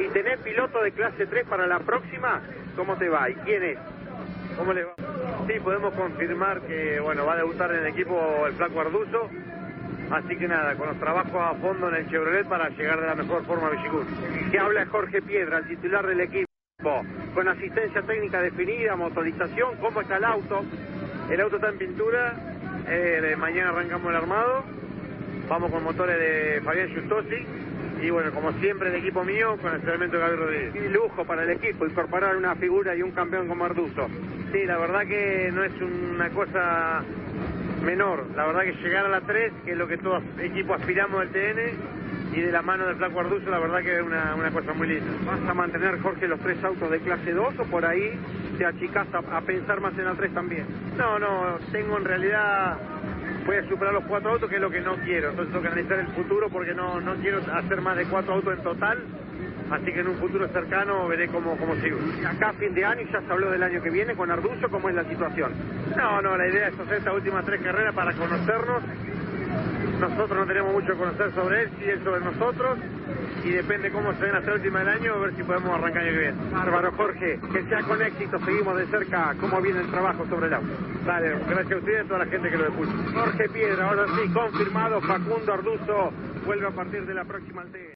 ¿Y tenés piloto de clase 3 para la próxima? ¿Cómo te va? ¿Y quién es? ¿Cómo le va? Sí, podemos confirmar que, bueno, va a debutar en el equipo el Flaco Arduzo. Así que nada, con los trabajos a fondo en el Chevrolet para llegar de la mejor forma a Villicún. Que habla Jorge Piedra, el titular del equipo. Con asistencia técnica definida, motorización, ¿cómo está el auto? El auto está en pintura, mañana arrancamos el armado, vamos con motores de Fabián Giustosi y bueno, como siempre el equipo mío con el entrenamiento de Gabriel Rodríguez. Qué lujo para el equipo incorporar una figura y un campeón como Arduzo. Sí, la verdad que no es una cosa menor, la verdad que llegar a la 3, que es lo que todo equipo aspiramos del TN, y de la mano del Flaco Arduzo, la verdad que es una cosa muy linda. ¿Vas a mantener, Jorge, los 3 autos de clase 2 o por ahí te achicás a pensar más en la 3 también? No, tengo en realidad, voy a superar los 4 autos, que es lo que no quiero, entonces tengo que analizar el futuro porque no quiero hacer más de 4 autos en total, así que en un futuro cercano veré cómo sigo. Acá a fin de año ya se habló del año que viene con Arduzo, ¿cómo es la situación? No, la idea es hacer estas últimas 3 carreras para conocernos. Nosotros no tenemos mucho que conocer sobre él, sí él sobre nosotros, y depende cómo se den hasta la última del año, a ver si podemos arrancar el año que viene. Bárbaro, Jorge, que sea con éxito, seguimos de cerca cómo viene el trabajo sobre el auto. Dale, gracias a ustedes y a toda la gente que lo escucha. Jorge Piedra, ahora sí, confirmado, Facundo Arduzo vuelve a partir de la próxima aldea.